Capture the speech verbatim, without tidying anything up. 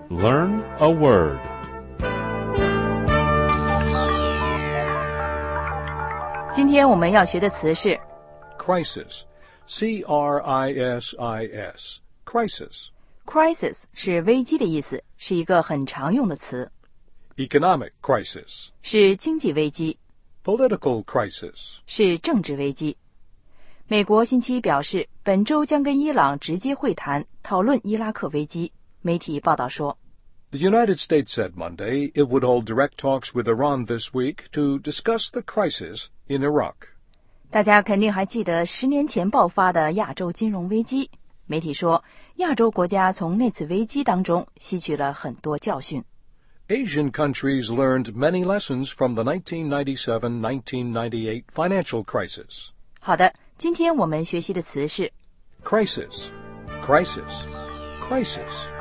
Learn a word. Today 今天我们要学的词是 Crisis. C R I S I S. Crisis. Crisis 是危机的意思，是一个很常用的词。 Economic crisis. 是经济危机。 Political crisis. 是政治危机。美国星期一表示，本周将跟伊朗直接会谈，讨论伊拉克危机。媒体报道说 The United States said Monday it would hold direct talks with Iran this week to discuss the crisis in Iraq. 大家肯定还记得十年前爆发的亚洲金融危机。媒体说，亚洲国家从那次危机当中吸取了很多教训。 Asian countries learned many lessons from the nineteen ninety-seven nineteen ninety-eight financial crisis. 好的，今天我们学习的词是 Crisis. Crisis. Crisis.